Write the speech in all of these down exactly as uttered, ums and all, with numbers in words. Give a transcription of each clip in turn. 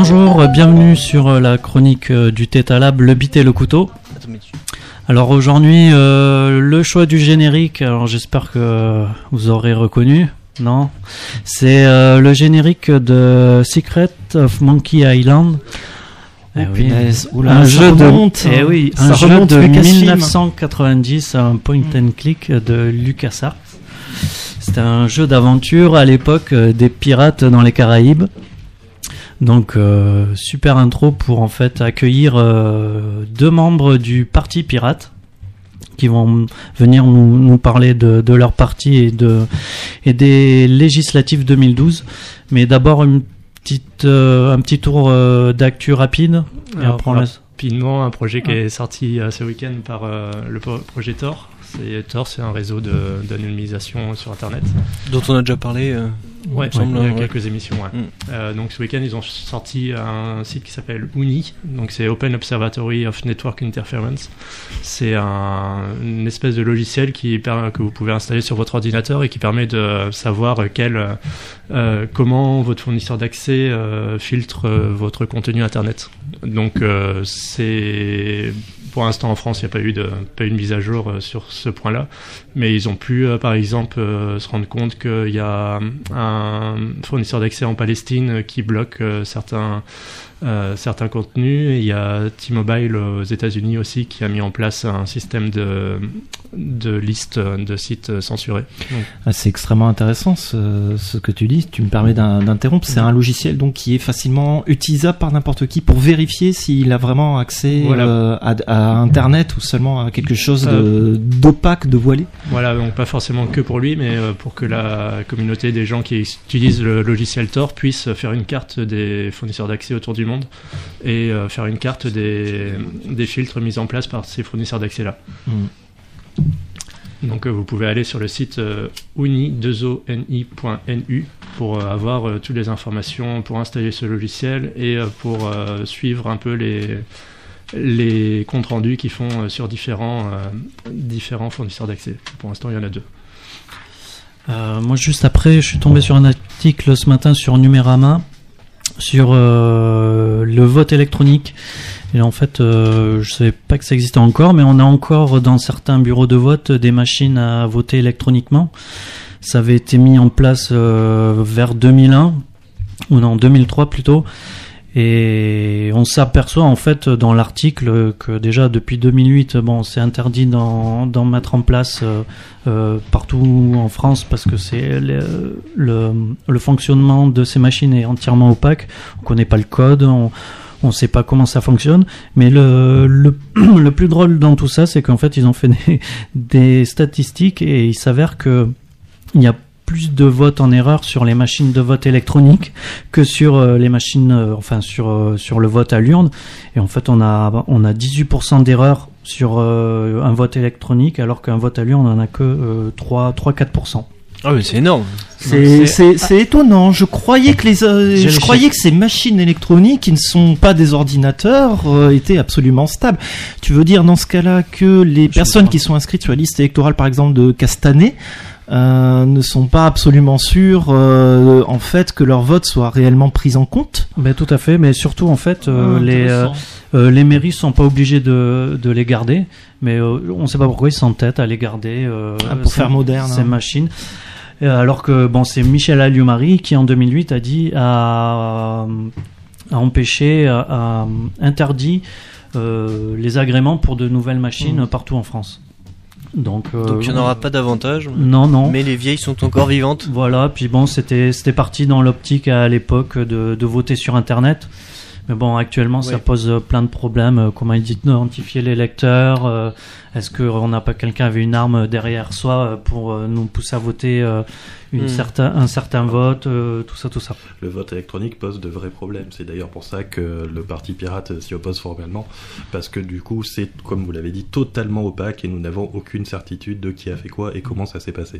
Bonjour, bienvenue sur la chronique du Theta Lab, le bit et le couteau. Alors aujourd'hui, euh, le choix du générique, alors j'espère que vous aurez reconnu, non ? C'est euh, le générique de Secret of Monkey Island. Oh, eh oui. Oula, un jeu remonte, de, eh oui, un jeu remonte de Lucasfilm. dix-neuf cent quatre-vingt-dix, un point and click de LucasArts. C'était un jeu d'aventure à l'époque euh, des pirates dans les Caraïbes. Donc euh, super intro pour en fait accueillir euh, deux membres du parti pirate qui vont venir nous, nous parler de, de leur parti et de et des législatives deux mille douze. Mais d'abord une petite euh, un petit tour euh, d'actu rapide. Et Alors, après on laisse... Rapidement, un projet qui Ah. est sorti euh, ce week-end par euh, le pro- projet Tor. C'est, Tor, c'est un réseau de, d'anonymisation sur Internet. Dont on a déjà parlé. Euh, Ouais, il me semble, il y a ouais. quelques émissions. Ouais. Mm. Euh, donc ce week-end, ils ont sorti un site qui s'appelle O N I, donc c'est Open Observatory of Network Interference. C'est un, une espèce de logiciel qui per- que vous pouvez installer sur votre ordinateur et qui permet de savoir quel, euh, comment votre fournisseur d'accès euh, filtre euh, votre contenu Internet. Donc euh, c'est... Pour l'instant, en France, il n'y a pas eu de, pas eu de mise à jour euh, sur ce point-là, mais ils ont pu, euh, par exemple, euh, se rendre compte qu'il y a un fournisseur d'accès en Palestine qui bloque euh, certains, euh, certains contenus. Et il y a T-Mobile aux États-Unis aussi qui a mis en place un système de, de liste de sites censurés. Donc, Ah, c'est extrêmement intéressant ce, ce que tu dis. Tu me permets d'in- d'interrompre. C'est un logiciel donc qui est facilement utilisable par n'importe qui pour vérifier s'il a vraiment accès Voilà. euh, à, à Internet ou seulement à quelque chose de, Euh, d'opaque, de voilé. Voilà, donc pas forcément que pour lui, mais euh, pour que la communauté des gens qui utilisent le logiciel Tor puisse faire une carte des fournisseurs d'accès autour du monde et euh, faire une carte des, des filtres mis en place par ces fournisseurs d'accès-là. Mm. Donc euh, vous pouvez aller sur le site euh, uni deux o n i point n u pour euh, avoir euh, toutes les informations pour installer ce logiciel et euh, pour euh, suivre un peu les... les comptes rendus qu'ils font euh, sur différents, euh, différents fournisseurs d'accès. Pour l'instant, il y en a deux. Euh, moi, juste après, je suis tombé sur un article ce matin sur Numérama sur euh, le vote électronique. Et en fait, euh, je savais pas que ça existait encore, mais on a encore dans certains bureaux de vote des machines à voter électroniquement. Ça avait été mis en place euh, vers deux mille un, ou non, deux mille trois plutôt. Et on s'aperçoit en fait dans l'article que déjà depuis deux mille huit, bon, c'est interdit d'en, d'en mettre en place euh, euh, partout en France parce que c'est le, le, le fonctionnement de ces machines est entièrement opaque. On connaît pas le code, on on sait pas comment ça fonctionne. Mais le le, le plus drôle dans tout ça, c'est qu'en fait ils ont fait des, des statistiques et il s'avère que il y a plus de votes en erreur sur les machines de vote électronique que sur euh, les machines, euh, enfin sur euh, sur le vote à l'urne. Et en fait, on a on a dix-huit pour cent d'erreurs sur euh, un vote électronique, alors qu'un vote à l'urne, on en a que euh, trois à quatre pour cent. Ah mais c'est énorme. C'est, c'est, c'est étonnant. Je croyais que les, euh, J'ai je les croyais chiffres. que ces machines électroniques qui ne sont pas des ordinateurs euh, étaient absolument stables. Tu veux dire dans ce cas-là que les Je personnes comprends. qui sont inscrites sur la liste électorale, par exemple de Castanet, euh, ne sont pas absolument sûrs, euh, en fait, que leur vote soit réellement pris en compte? Ben tout à fait, mais surtout en fait, euh, Ah, les euh, intéressant. euh, les mairies sont pas obligées de de les garder, mais euh, on sait pas pourquoi ils s'entêtent à les garder euh, Ah, pour ces- faire moderne, ces hein. machines. Euh, Alors que bon, c'est Michel Alliot-Marie qui en deux mille huit a dit a, a empêché, a, a interdit euh, les agréments pour de nouvelles machines Mmh. partout en France. Donc, euh, Donc il n'y en aura pas davantage. Non, non. Mais les vieilles sont encore vivantes. Voilà, puis bon, c'était c'était parti dans l'optique à l'époque de, de voter sur Internet. Mais bon, actuellement, ça Ouais. pose euh, plein de problèmes. Euh, Comment identifier les lecteurs euh, Est-ce qu'on n'a pas quelqu'un avec une arme derrière soi euh, pour euh, nous pousser à voter euh, une Hmm. certain, un certain vote euh, Tout ça, tout ça. Le vote électronique pose de vrais problèmes. C'est d'ailleurs pour ça que le parti pirate s'y oppose formellement, parce que du coup, c'est, comme vous l'avez dit, totalement opaque et nous n'avons aucune certitude de qui a fait quoi et comment ça s'est passé.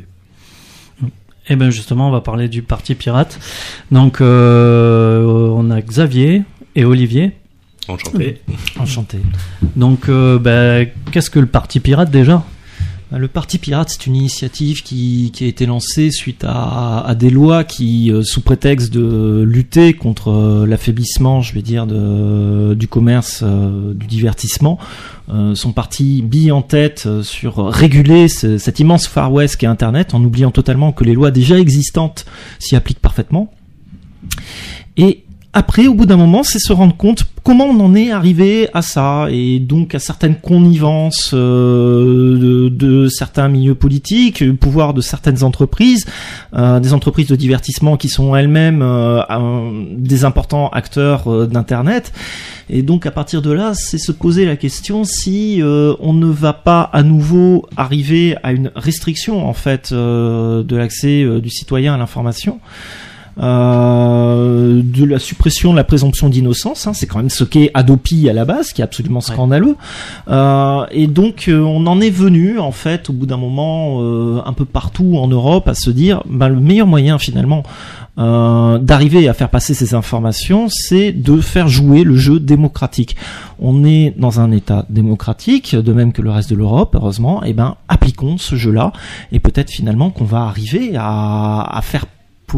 Et bien justement, on va parler du parti pirate. Donc, euh, on a Xavier et Olivier. Enchanté. Enchanté. Donc, euh, ben, qu'est-ce que le parti pirate déjà ? Le Parti Pirate, c'est une initiative qui, qui a été lancée suite à, à des lois qui, euh, sous prétexte de lutter contre euh, l'affaiblissement, je vais dire, de, du commerce, euh, du divertissement, euh, sont partis billes en tête euh, sur réguler ce, cet immense Far West qu'est Internet, en oubliant totalement que les lois déjà existantes s'y appliquent parfaitement. Et après, au bout d'un moment, c'est se rendre compte comment on en est arrivé à ça, et donc à certaines connivences euh, de, de certains milieux politiques, le pouvoir de certaines entreprises, euh, des entreprises de divertissement qui sont elles-mêmes euh, un, des importants acteurs euh, d'Internet. Et donc à partir de là, c'est se poser la question si euh, on ne va pas à nouveau arriver à une restriction en fait euh, de l'accès euh, du citoyen à l'information. Euh, de la suppression de la présomption d'innocence, hein, c'est quand même ce qu'est Adopi à la base, qui est absolument scandaleux. Ouais. Euh, et donc euh, on en est venu en fait au bout d'un moment euh, un peu partout en Europe à se dire, ben, le meilleur moyen finalement euh, d'arriver à faire passer ces informations, c'est de faire jouer le jeu démocratique. On est dans un État démocratique, de même que le reste de l'Europe, heureusement. Et ben appliquons ce jeu-là, et peut-être finalement qu'on va arriver à, à faire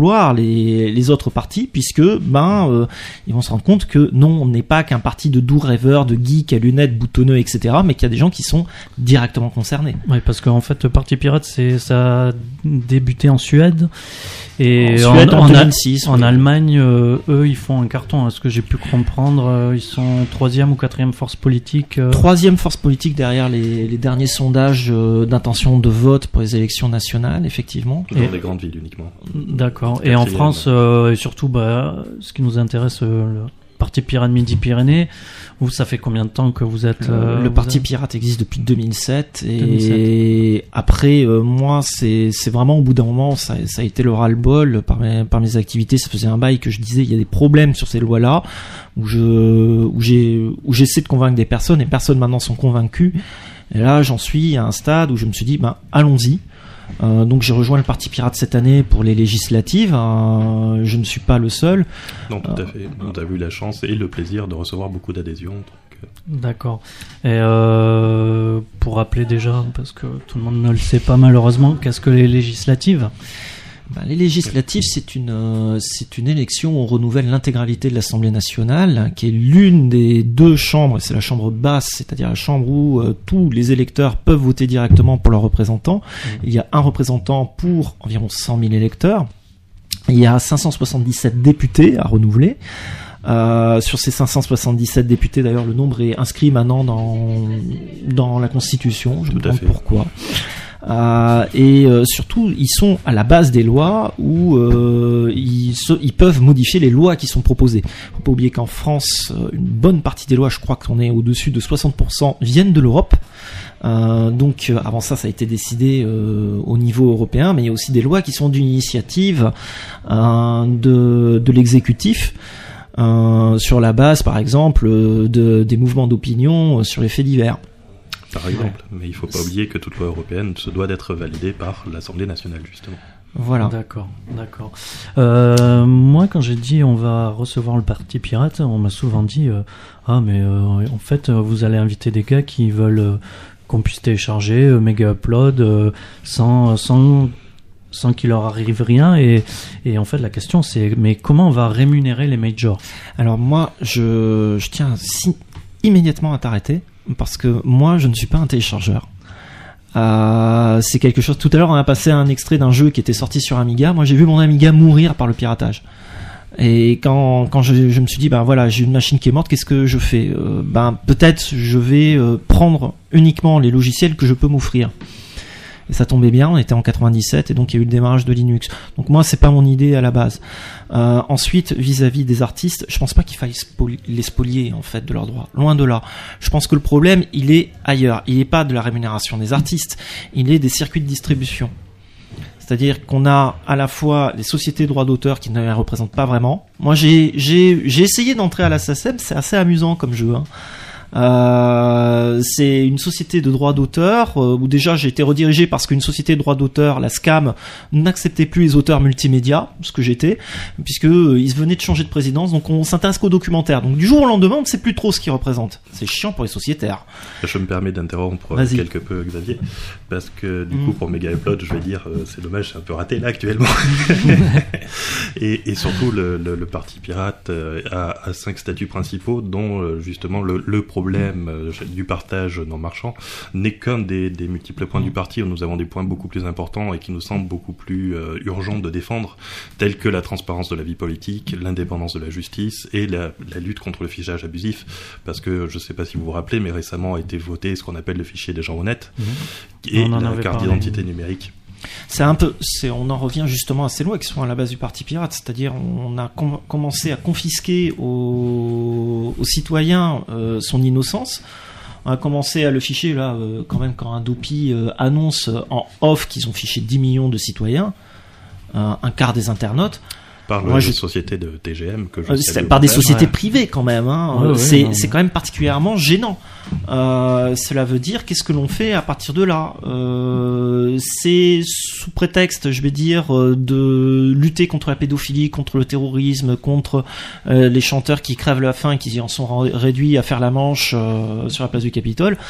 Les, les autres partis, puisque ben euh, ils vont se rendre compte que non, on n'est pas qu'un parti de doux rêveurs, de geeks à lunettes, boutonneux, et cetera, mais qu'il y a des gens qui sont directement concernés. Oui, parce qu'en fait, le Parti Pirate, c'est ça a débuté en Suède. Et en, Suède, en, en, en, deux mille six, en oui. Allemagne, euh, eux, ils font un carton. À ce que j'ai pu comprendre, euh, ils sont troisième ou quatrième force politique. Euh... Troisième force politique derrière les, les derniers sondages euh, d'intention de vote pour les élections nationales, effectivement. Dans et... des grandes villes uniquement. D'accord. Et en France, euh, et surtout, bah, ce qui nous intéresse, euh, le Parti Pirate Midi-Pyrénées. Vous, ça fait combien de temps que vous êtes euh, Le vous Parti êtes... Pirate existe depuis deux mille sept, et deux mille sept. Après, euh, moi, c'est c'est vraiment au bout d'un moment, ça, ça a été le ras-le-bol par mes par mes activités. Ça faisait un bail que je disais, il y a des problèmes sur ces lois-là, où je où j'ai où j'essaie de convaincre des personnes, et personnes maintenant sont convaincues. Et là, j'en suis à un stade où je me suis dit, ben allons-y. Euh, donc j'ai rejoint le Parti Pirate cette année pour les législatives. Euh, je ne suis pas le seul. Non, tout à fait. On a eu la chance et le plaisir de recevoir beaucoup d'adhésions. Donc... D'accord. Et euh, pour rappeler déjà, parce que tout le monde ne le sait pas malheureusement, qu'est-ce que les législatives ? Ben, les législatives, c'est une euh, c'est une élection où on renouvelle l'intégralité de l'Assemblée nationale, hein, qui est l'une des deux chambres. C'est la chambre basse, c'est-à-dire la chambre où euh, tous les électeurs peuvent voter directement pour leurs représentants. Mmh. Il y a un représentant pour environ cent mille électeurs. Il y a cinq cent soixante-dix-sept députés à renouveler. Euh, sur ces cinq cent soixante-dix-sept députés, d'ailleurs, le nombre est inscrit maintenant dans dans la Constitution. Je me demande pourquoi. Euh, et euh, surtout, ils sont à la base des lois où euh, ils, se, ils peuvent modifier les lois qui sont proposées. Faut pas oublier qu'en France, une bonne partie des lois, je crois qu'on est au-dessus de soixante pour cent, viennent de l'Europe. Euh, donc euh, avant ça, ça a été décidé euh, au niveau européen, mais il y a aussi des lois qui sont d'une initiative euh, de, de l'exécutif. Euh, sur la base, par exemple, de, des mouvements d'opinion sur les faits divers. Par exemple, mais il ne faut pas oublier que toute loi européenne se doit d'être validée par l'Assemblée nationale, justement. Voilà. D'accord, d'accord. Euh, moi, quand j'ai dit on va recevoir le Parti Pirate, on m'a souvent dit euh, ah mais euh, en fait vous allez inviter des gars qui veulent euh, qu'on puisse télécharger euh, méga upload euh, sans sans sans qu'il leur arrive rien, et et en fait la question c'est mais comment on va rémunérer les majors ? Alors moi je je tiens si, immédiatement à t'arrêter. Parce que moi, je ne suis pas un téléchargeur. Euh, c'est quelque chose. Tout à l'heure, on a passé un extrait d'un jeu qui était sorti sur Amiga. Moi, j'ai vu mon Amiga mourir par le piratage. Et quand quand je, je me suis dit, ben voilà, j'ai une machine qui est morte, qu'est-ce que je fais ? euh, Ben peut-être je vais euh, prendre uniquement les logiciels que je peux m'offrir. Et ça tombait bien, on était en quatre-vingt-dix-sept, et donc il y a eu le démarrage de Linux. Donc moi, c'est pas mon idée à la base. Euh, ensuite, vis-à-vis des artistes, je pense pas qu'il faille spoli- les spolier en fait de leurs droits. Loin de là. Je pense que le problème, il est ailleurs. Il est pas de la rémunération des artistes, il est des circuits de distribution. C'est-à-dire qu'on a à la fois les sociétés de droits d'auteur qui ne les représentent pas vraiment. Moi, j'ai j'ai j'ai essayé d'entrer à la S A C E M, c'est assez amusant comme jeu. Hein. Euh, c'est une société de droit d'auteur euh, où déjà j'ai été redirigé parce qu'une société de droit d'auteur, la SCAM, n'acceptait plus les auteurs multimédia, ce que j'étais, puisque euh, ils venaient de changer de présidence, donc on s'intéresse qu'au documentaire. Donc du jour au lendemain, on ne sait plus trop ce qu'ils représentent. C'est chiant pour les sociétaires. Je me permets d'interrompre Vas-y. quelque peu Xavier, parce que du Mm. coup pour Mega Upload, je vais dire, euh, c'est dommage, c'est un peu raté là actuellement. et, et surtout le, le, le parti pirate euh, a, a cinq statuts principaux, dont euh, justement le, le problème euh, du partage non marchand n'est qu'un des, des multiples points du parti, où nous avons des points beaucoup plus importants et qui nous semblent beaucoup plus euh, urgents de défendre, tels que la transparence de la vie politique, l'indépendance de la justice et la, la lutte contre le fichage abusif, parce que je ne sais pas si vous vous rappelez, mais récemment a été voté ce qu'on appelle le fichier des gens honnêtes, Mmh. et On en la avait carte parlé. d'identité numérique. C'est un peu, c'est, on en revient justement à ces lois qui sont à la base du parti pirate, c'est-à-dire on a com- commencé à confisquer aux, aux citoyens euh, son innocence. On a commencé à le ficher là, euh, quand même quand Adopi euh, annonce euh, en off qu'ils ont fiché dix millions de citoyens, euh, un quart des internautes. Par Moi, les je- sociétés de T G M que je Euh, salue c'est au par des passage. sociétés ouais. privées quand même. Hein. Ouais, Euh, ouais, c'est, non, c'est mais- quand même particulièrement gênant. Euh, cela veut dire qu'est-ce que l'on fait à partir de là. Euh, c'est sous prétexte, je vais dire, euh, de lutter contre la pédophilie, contre le terrorisme, contre euh, les chanteurs qui crèvent la faim et qui en sont ra- réduits à faire la manche euh, sur la place du Capitole.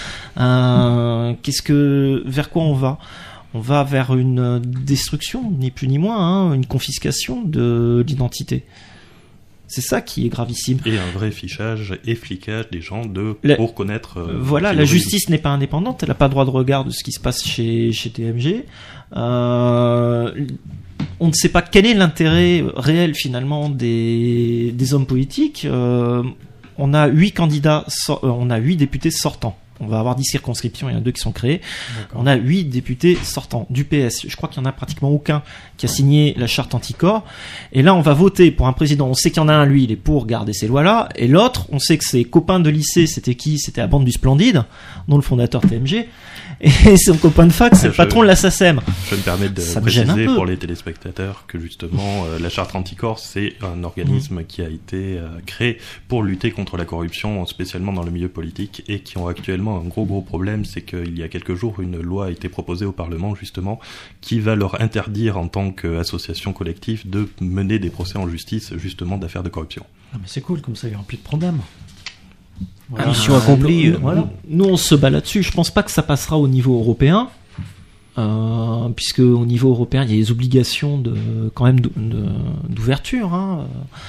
Euh, qu'est-ce que, vers quoi on va? On va vers une destruction, ni plus ni moins, hein, une confiscation de l'identité. C'est ça qui est gravissime. Et un vrai fichage et flicage des gens de, La- pour connaître. euh, Voilà, qui la l'origine. justice n'est pas indépendante, elle n'a pas droit de regard de ce qui se passe chez, chez T M G. Euh, on ne sait pas quel est l'intérêt réel finalement des, des hommes politiques. Euh, on a huit candidats, sor- euh, on a huit députés sortants. On va avoir dix circonscriptions, il y en a deux qui sont créées. On a huit députés sortants du P S. Je crois qu'il n'y en a pratiquement aucun qui a signé la charte anticorps. Et là, on va voter pour un président. On sait qu'il y en a un, lui, il est pour garder ces lois-là. Et l'autre, on sait que ses copains de lycée, c'était qui? C'était la bande du Splendide, dont le fondateur T M G. Et son copain de fac, c'est le Je- patron de la SACEM. Je me permets de Ça me gêne préciser un peu. pour les téléspectateurs que justement euh, la charte anticorps, c'est un organisme qui a été euh, créé pour lutter contre la corruption, spécialement dans le milieu politique, et qui ont actuellement un gros gros problème, c'est qu'il y a quelques jours une loi a été proposée au Parlement justement qui va leur interdire en tant qu'association collective de mener des procès en justice justement d'affaires de corruption. Ah, mais c'est cool, comme ça il n'y aura plus de problème. Ah, mission accomplie. Nous, euh, voilà. Nous, on se bat là-dessus. Je pense pas que ça passera au niveau européen. Euh, puisque au niveau européen, il y a des obligations de, quand même de- de- d'ouverture. Hein.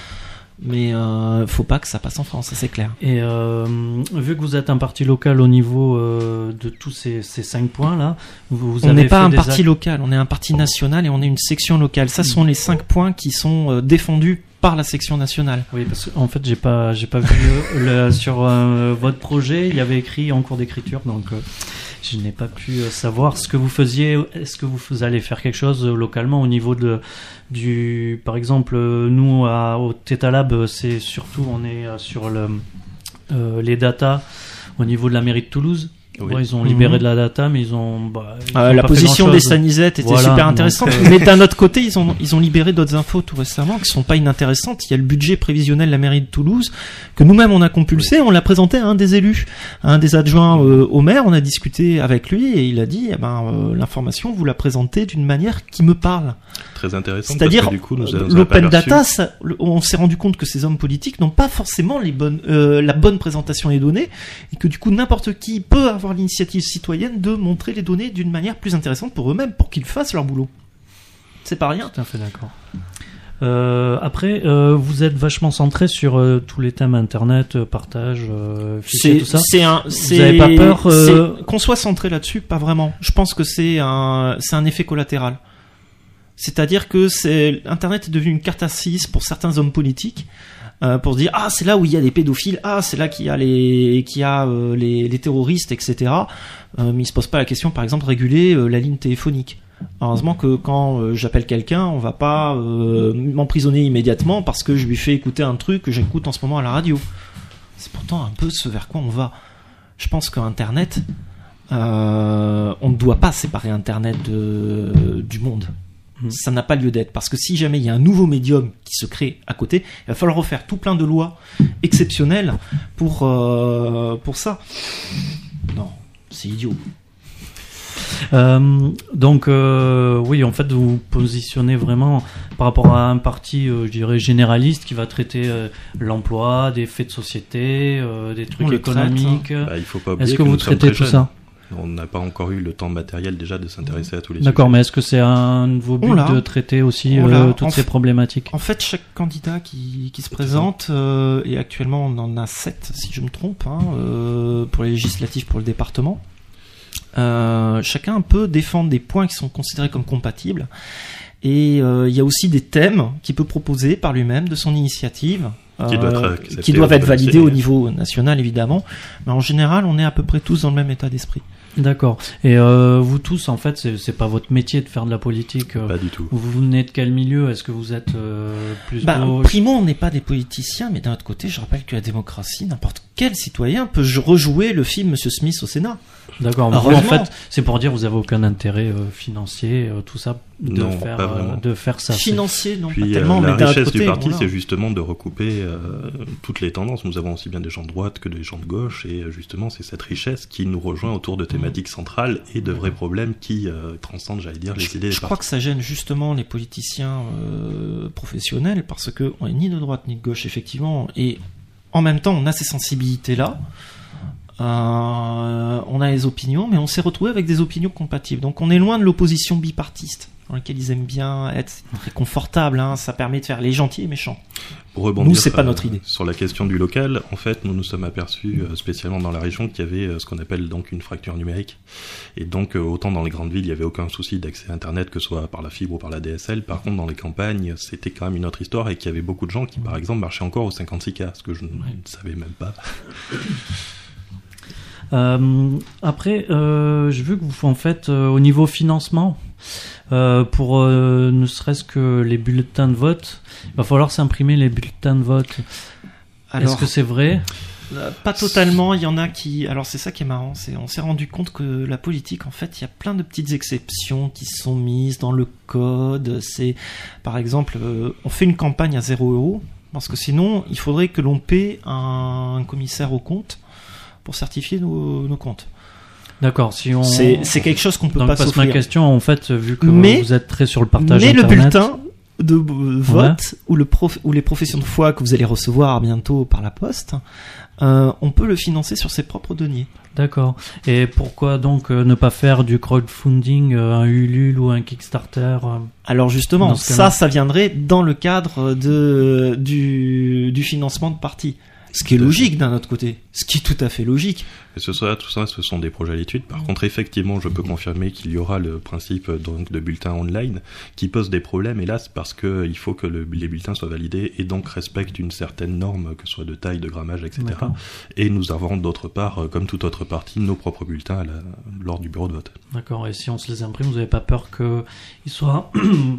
Mais euh, faut pas que ça passe en France, ça c'est clair. Et euh, vu que vous êtes un parti local au niveau euh, de tous ces, ces cinq points là, vous, vous On avez n'est pas fait un des parti actes- local, on est un parti national et on est une section locale. Ça sont les cinq points qui sont euh, défendus par la section nationale. Oui, parce qu'en fait j'ai pas j'ai pas vu euh, le, sur euh, votre projet, il y avait écrit en cours d'écriture, donc euh, je n'ai pas pu euh, savoir ce que vous faisiez. Est-ce que vous allez faire quelque chose euh, localement au niveau de du, par exemple, euh, nous à, au Theta Lab, euh, c'est surtout on est euh, sur le euh, les datas au niveau de la mairie de Toulouse. Oui. Ouais, ils ont libéré Mhm. de la data, mais ils ont bah, ils Euh, ont la pas fait position des grand-chose. Stanisettes était Voilà, super donc, intéressante, euh, mais d'un autre côté, ils ont, ils ont libéré d'autres infos tout récemment qui sont pas inintéressantes. Il y a le budget prévisionnel de la mairie de Toulouse que nous-mêmes on a compulsé, on l'a présenté à un des élus, à un des adjoints euh, au maire. On a discuté avec lui et il a dit, eh ben, euh, l'information vous la présentez d'une manière qui me parle. Très intéressant. C'est-à-dire, parce que du coup, nous euh, avons l'open aperçu- data, ça- le- on s'est rendu compte que ces hommes politiques n'ont pas forcément les bonnes, euh, la bonne présentation des données, et que du coup n'importe qui peut avoir l'initiative citoyenne de montrer les données d'une manière plus intéressante pour eux-mêmes, pour qu'ils fassent leur boulot. C'est pas rien. Tout à fait d'accord. Euh, après, euh, vous êtes vachement centré sur euh, tous les thèmes internet, euh, partage, euh, fichiers, C'est, tout ça. c'est un, c'est, avez pas peur, euh, c'est- qu'on soit centré là-dessus, pas vraiment. Je pense que c'est un, c'est un effet collatéral. C'est-à-dire que c'est, Internet est devenu une carte assise pour certains hommes politiques, euh, pour se dire ah c'est là où il y a les pédophiles, ah c'est là qu'il y a les, qu'il y a euh, les, les terroristes, et cetera. Euh, mais ils se posent pas la question, par exemple, de réguler euh, la ligne téléphonique. Heureusement que quand euh, j'appelle quelqu'un, on va pas euh, m'emprisonner immédiatement parce que je lui fais écouter un truc que j'écoute en ce moment à la radio. C'est pourtant un peu ce vers quoi on va. Je pense qu'Internet, euh, on ne doit pas séparer Internet de, du monde. Mmh. Ça n'a pas lieu d'être, parce que si jamais il y a un nouveau médium qui se crée à côté, il va falloir refaire tout plein de lois exceptionnelles pour, euh, pour ça. Non, c'est idiot. Euh, donc euh, oui, en fait, vous vous positionnez vraiment par rapport à un parti, euh, je dirais, généraliste qui va traiter euh, l'emploi, des faits de société, euh, des trucs On le économiques. traite, hein. Bah, il faut pas oublier Est-ce que, que vous nous sommes traitez très tout jeunes. ça? On n'a pas encore eu le temps matériel déjà de s'intéresser à tous les D'accord, sujets. mais est-ce que c'est un de vos buts On l'a. de traiter aussi On euh, l'a. toutes En ces fait- problématiques? En fait, chaque candidat qui, qui se présente, euh, et actuellement on en a sept, si je me trompe, hein, euh, pour les législatives, pour le département, euh, chacun peut défendre des points qui sont considérés comme compatibles. Et euh, il y a aussi des thèmes qu'il peut proposer par lui-même de son initiative. Qui doivent être euh, acceptés qui doivent au être niveau validés au national. niveau national, évidemment. Mais en général, on est à peu près tous dans le même état d'esprit. D'accord. Et euh, vous tous, en fait, c'est, c'est pas votre métier de faire de la politique. euh, Pas du tout. Vous venez de quel milieu? Est-ce que vous êtes euh, plus Bah, gauche? primo, on n'est pas des politiciens, mais d'un autre côté, je rappelle que la démocratie, n'importe quel citoyen peut rejouer le film Monsieur Smith au Sénat. D'accord. Vous, en Heureusement. fait, c'est pour dire que vous avez aucun intérêt euh, financier, euh, tout ça, de Non, faire, pas euh, vraiment. de faire ça. c'est- Financier, non Puis pas euh, tellement, la mais d'un autre richesse côté, du parti, voilà. c'est justement de recouper euh, toutes les tendances. Nous avons aussi bien des gens de droite que des gens de gauche, et euh, justement, c'est cette richesse qui nous rejoint autour de thématiques centrales et de vrais problèmes qui euh, transcendent, j'allais dire, les Je, idées des je crois partis. que ça gêne justement les politiciens euh, professionnels parce que on est ni de droite ni de gauche effectivement, et en même temps on a ces sensibilités là. Euh, on a les opinions, mais on s'est retrouvé avec des opinions compatibles. Donc on est loin de l'opposition bipartiste dans laquelle ils aiment bien être. C'est très confortable, hein, ça permet de faire les gentils et méchants. Pour rebondir Nous, c'est pas euh, notre idée. sur la question du local, en fait, nous nous sommes aperçus, euh, spécialement dans la région, qu'il y avait euh, ce qu'on appelle donc une fracture numérique. Et donc, euh, autant dans les grandes villes, il n'y avait aucun souci d'accès à Internet, que ce soit par la fibre ou par la D S L. Par contre, dans les campagnes, c'était quand même une autre histoire, et qu'il y avait beaucoup de gens qui, par exemple, marchaient encore au cinquante-six K, ce que je ne savais même pas. Euh, après, euh, j'ai vu que vous, en fait, euh, au niveau financement, euh, pour euh, ne serait-ce que les bulletins de vote, il va falloir s'imprimer les bulletins de vote. Alors, Est-ce que c'est vrai? Euh, pas totalement, il y en a qui... Alors c'est ça qui est marrant, c'est on s'est rendu compte que la politique, en fait, il y a plein de petites exceptions qui sont mises dans le code. C'est, par exemple, euh, on fait une campagne à zéro euro, parce que sinon, il faudrait que l'on paie un, un commissaire aux comptes pour certifier nos, nos comptes. D'accord, si on... C'est, c'est quelque chose qu'on peut Donc, pas parce que ma s'offrir. question, en fait, vu que Mais- vous êtes très sur le partage Mais le Internet... bulletin de euh, vote ou, le prof, ou les professions de foi que vous allez recevoir bientôt par la poste, euh, on peut le financer sur ses propres deniers. D'accord. Et pourquoi donc euh, ne pas faire du crowdfunding, euh, un Ulule ou un Kickstarter euh, Alors justement, Dans ce ça, cas-là. ça viendrait dans le cadre de, du, du financement de parti. Ce qui est Tout à logique d'un autre côté. Ce qui est tout à fait logique. Et ce sera, tout ça, ce sont des projets à l'étude. Par contre, effectivement, je peux confirmer qu'il y aura le principe donc de bulletin online qui pose des problèmes, hélas, parce que il faut que le, les bulletins soient validés et donc respectent une certaine norme, que ce soit de taille, de grammage, et cetera. D'accord. Et nous avons d'autre part, euh, comme toute autre partie, nos propres bulletins à la, lors du bureau de vote. D'accord. Et si on se les imprime, vous n'avez pas peur qu'ils soient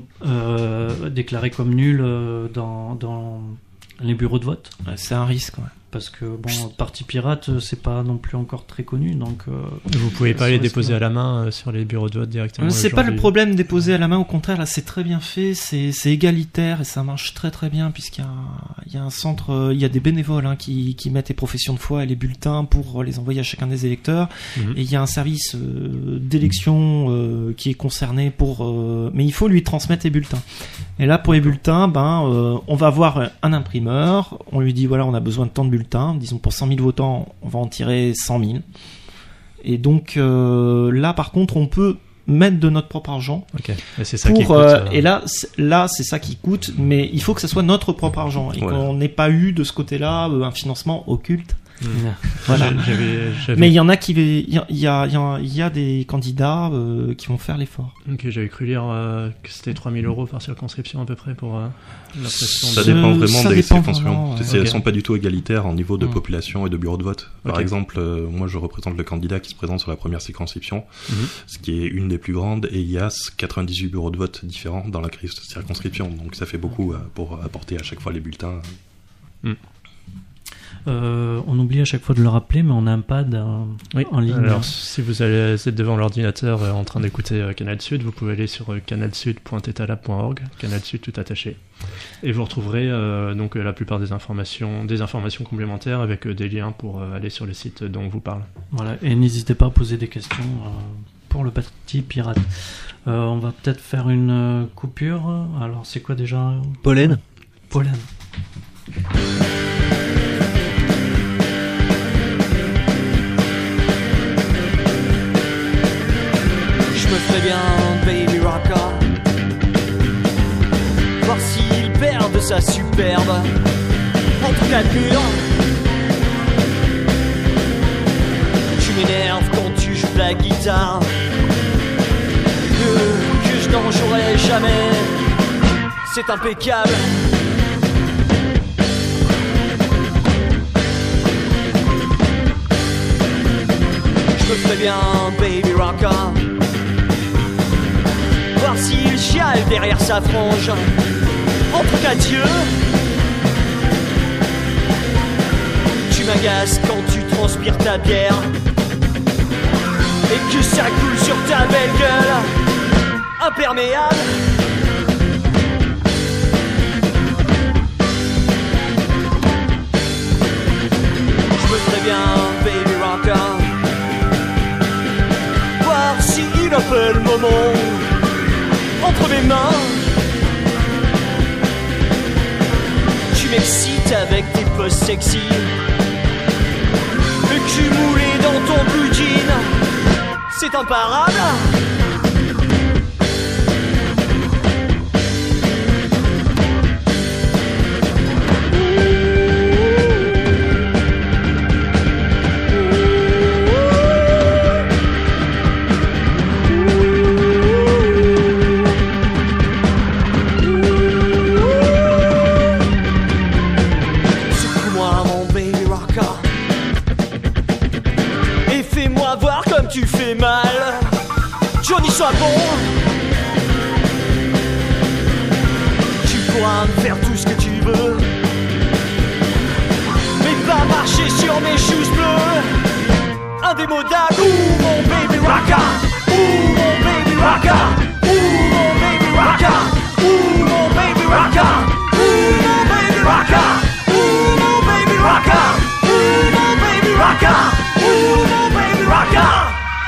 euh, déclarés comme nuls euh, dans, dans les bureaux de vote? Ouais, c'est un risque. Ouais. Parce que, bon, Parti Pirate, c'est pas non plus encore très connu, donc... euh, Vous pouvez pas ça les reste déposer bien. à la main euh, sur les bureaux de vote directement. C'est pas le aujourd'hui. problème déposé à la main, au contraire, là c'est très bien fait, c'est, c'est égalitaire et ça marche très très bien puisqu'il y a, un- il y a un centre, euh, il y a des bénévoles hein, qui, qui mettent les professions de foi et les bulletins pour les envoyer à chacun des électeurs. Mhm. Et il y a un service euh, d'élection euh, qui est concerné pour... euh, mais il faut lui transmettre les bulletins. Et là, pour les bulletins, ben, euh, on va voir un imprimeur, on lui dit, voilà, on a besoin de tant de bulletins, disons pour cent mille votants, on va en tirer cent mille. Et donc euh, là, par contre, on peut mettre de notre propre argent. Ok. Et c'est ça qui Pour, coûte. euh, euh, et là, c'est, là, c'est ça qui coûte, mais il faut que ce soit notre propre argent et Voilà. qu'on n'ait pas eu de ce côté-là euh, un financement occulte. Voilà. J'avais, j'avais, Mais il y en a qui, il y a, il y a, il y a, il y a des candidats euh, qui vont faire l'effort. ok, j'avais cru lire euh, que c'était trois mille euros par circonscription à peu près pour euh, l'impression. Ça de- Ce- dépend vraiment ça des dépend circonscriptions. vraiment, ouais. C'est- Ok. Elles sont pas du tout égalitaires en niveau de Mm. population et de bureau de vote. Par Ok. exemple, euh, moi je représente le candidat qui se présente sur la première circonscription, Mhm. ce qui est une des plus grandes, et il y a quatre-vingt-dix-huit bureaux de vote différents dans la circonscription. Donc ça fait beaucoup euh, pour apporter à chaque fois les bulletins. Euh, on oublie à chaque fois de le rappeler, mais on a un pad euh, Oui. en ligne. Alors, si vous allez êtes devant l'ordinateur euh, en train d'écouter euh, Canal Sud, vous pouvez aller sur euh, canalsud point etalab point org, Canal Sud tout attaché, et vous retrouverez euh, donc euh, la plupart des informations, des informations complémentaires avec euh, des liens pour euh, aller sur le site dont on vous parle. Voilà, et n'hésitez pas à poser des questions euh, pour le parti pirate. Euh, on va peut-être faire une euh, coupure. Alors, c'est quoi déjà? Pollen. Pollen. Je me ferais bien Baby Rocka, voir s'il perd de sa superbe entre quatre murs. Tu m'énerves quand tu joues de la guitare, que, que je n'en jouerai jamais, c'est impeccable. Je me ferais bien Baby Rocka, voir s'il chiale derrière sa frange entre quatre yeux. Tu m'agaces quand tu transpires ta bière et que ça coule sur ta belle gueule imperméable. Je me ferais bien Baby Rocka, voir s'il a fait le moment entre mes mains. Tu m'excites avec tes poses sexy, le cul moulé dans ton blue jean, c'est imparable. Tu fais mal, Johnny, sois bon. Tu pourras me faire tout ce que tu veux, mais pas marcher sur mes shoes bleus. Indémodable. Ouh mon Baby Rocka, ouh mon Baby Rocka, ouh mon Baby Rocka, ouh mon Baby Rocka, ouh mon Baby Rocka, ouh mon Baby Rocka, ouh mon Baby Rocka, ouh mon Baby Rocka.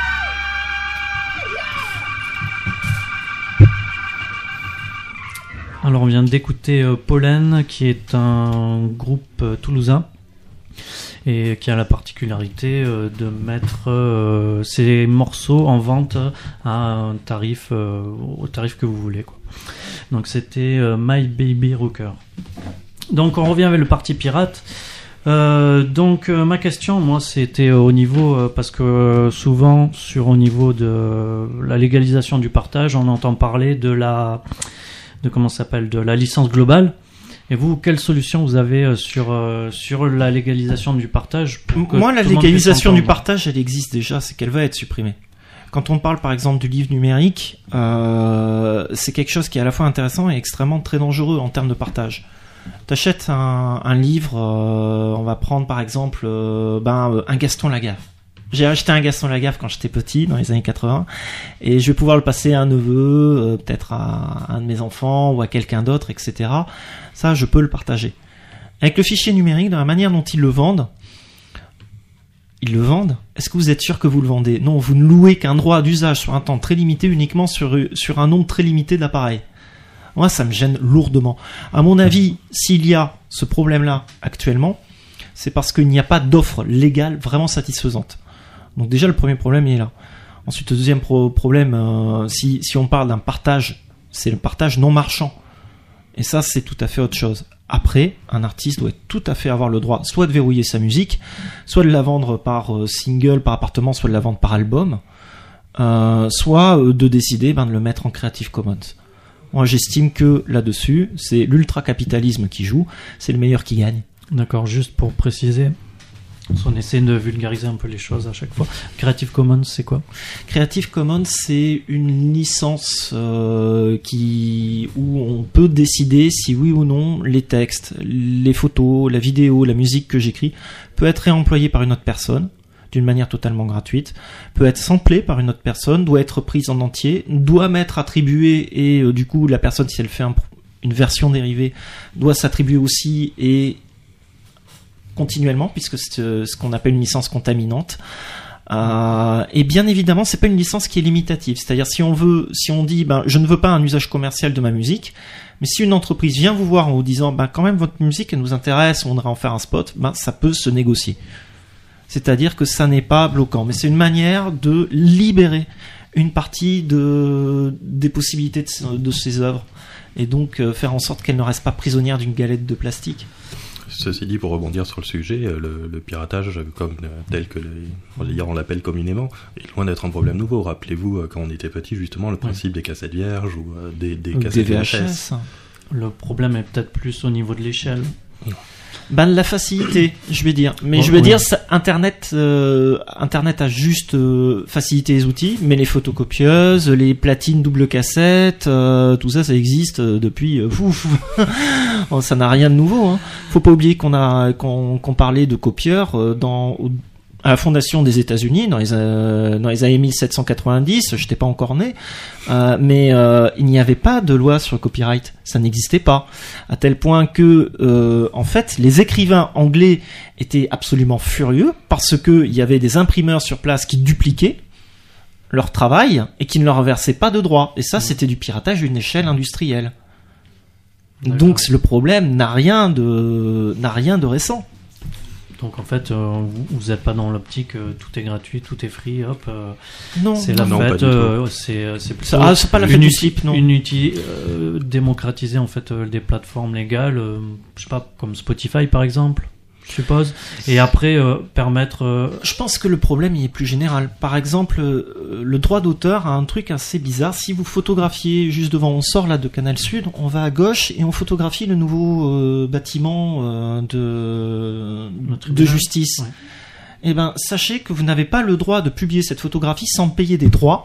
Alors on vient d'écouter euh, Pollen, qui est un groupe euh, toulousain et qui a la particularité euh, de mettre euh, ses morceaux en vente à un tarif, euh, au tarif que vous voulez, quoi. Donc c'était euh, My Baby Rocker. Donc on revient avec le parti pirate. Euh, donc euh, ma question, moi, c'était au niveau euh, parce que euh, souvent sur au niveau de euh, la légalisation du partage, on entend parler de la de comment ça s'appelle de la licence globale. Et vous, quelle solution vous avez sur euh, sur la légalisation du partage? Moi, la légalisation du partage, elle existe déjà, c'est qu'elle va être supprimée. Quand on parle par exemple du livre numérique, euh, c'est quelque chose qui est à la fois intéressant et extrêmement très dangereux en termes de partage. T'achètes un, un livre, euh, on va prendre par exemple euh, ben, un Gaston Lagaffe. J'ai acheté un Gaston Lagaffe quand j'étais petit, dans les années quatre-vingts, et je vais pouvoir le passer à un neveu, euh, peut-être à, à un de mes enfants ou à quelqu'un d'autre, et cetera. Ça, je peux le partager. Avec le fichier numérique, dans la manière dont ils le vendent, ils le vendent. Est-ce que vous êtes sûr que vous le vendez? Non, vous ne louez qu'un droit d'usage sur un temps très limité, uniquement sur, sur un nombre très limité d'appareils. Moi, ça me gêne lourdement. À mon avis, s'il y a ce problème-là actuellement, c'est parce qu'il n'y a pas d'offre légale vraiment satisfaisante. Donc déjà, le premier problème, il est là. Ensuite, le deuxième pro- problème, euh, si, si on parle d'un partage, c'est le partage non marchand. Et ça, c'est tout à fait autre chose. Après, un artiste doit tout à fait avoir le droit soit de verrouiller sa musique, soit de la vendre par euh, single, par appartement, soit de la vendre par album, euh, soit euh, de décider ben, de le mettre en Creative Commons. Moi, j'estime que là-dessus, c'est l'ultra-capitalisme qui joue, c'est le meilleur qui gagne. D'accord, juste pour préciser, On essaie de vulgariser un peu les choses à chaque fois. Creative Commons, c'est quoi ? Creative Commons, c'est une licence euh, qui où on peut décider si oui ou non les textes, les photos, la vidéo, la musique que j'écris peut être réemployée par une autre personne d'une manière totalement gratuite, peut être samplée par une autre personne, doit être prise en entier, doit m'être attribuée et euh, du coup la personne, si elle fait un, une version dérivée, doit s'attribuer aussi et continuellement, puisque c'est euh, ce qu'on appelle une licence contaminante. Euh, et bien évidemment, c'est pas une licence qui est limitative. C'est-à-dire, si on veut, si on dit, ben, je ne veux pas un usage commercial de ma musique, mais si une entreprise vient vous voir en vous disant, ben, quand même, votre musique, elle nous intéresse, on voudrait en faire un spot, ben, ça peut se négocier. C'est-à-dire que ça n'est pas bloquant, mais c'est une manière de libérer une partie de, des possibilités de, de ces œuvres, et donc euh, faire en sorte qu'elles ne restent pas prisonnières d'une galette de plastique. Ceci dit, pour rebondir sur le sujet, le, le piratage, comme tel que les, on l'appelle communément, est loin d'être un problème nouveau. Rappelez-vous, quand on était petit, justement, le principe des cassettes vierges ou des, des cassettes des V H S. Le problème est peut-être plus au niveau de l'échelle. Ben, la facilité, je vais dire. Mais Oh, je vais oui. dire, ça, Internet, euh, Internet a juste euh, facilité les outils, mais les photocopieuses, les platines double cassette, euh, tout ça, ça existe euh, depuis. Euh, fou, fou. Oh, ça n'a rien de nouveau. Hein. Faut pas oublier qu'on a qu'on, qu'on parlait de copieurs euh, dans au, à la fondation des États-Unis dans les euh, dans les années mille sept cent quatre-vingt-dix. J'étais pas encore né, euh, mais euh, il n'y avait pas de loi sur le copyright. Ça n'existait pas, à tel point que euh, en fait les écrivains anglais étaient absolument furieux parce que il y avait des imprimeurs sur place qui dupliquaient leur travail et qui ne leur versaient pas de droits. Et ça, c'était du piratage d'une échelle industrielle. D'accord. Donc le problème n'a rien de n'a rien de récent. Donc en fait, euh, vous- vous n'êtes pas dans l'optique euh, tout est gratuit, tout est free, hop. euh, Non, c'est la non, pas fête, du euh, c'est c'est plutôt Ça- ah, c'est pas la fête une du uti- slip, non. Une uti- euh, démocratiser en fait euh, des plateformes légales, euh, je sais pas, comme Spotify par exemple, je suppose. Et après euh, permettre. euh, Je pense que le problème il est plus général. Par exemple, euh, le droit d'auteur a un truc assez bizarre. Si vous photographiez juste devant, on sort là de Canal Sud, on va à gauche et on photographie le nouveau euh, bâtiment euh, de, Le de tribunal. justice. Ouais. Eh ben, sachez que vous n'avez pas le droit de publier cette photographie sans payer des droits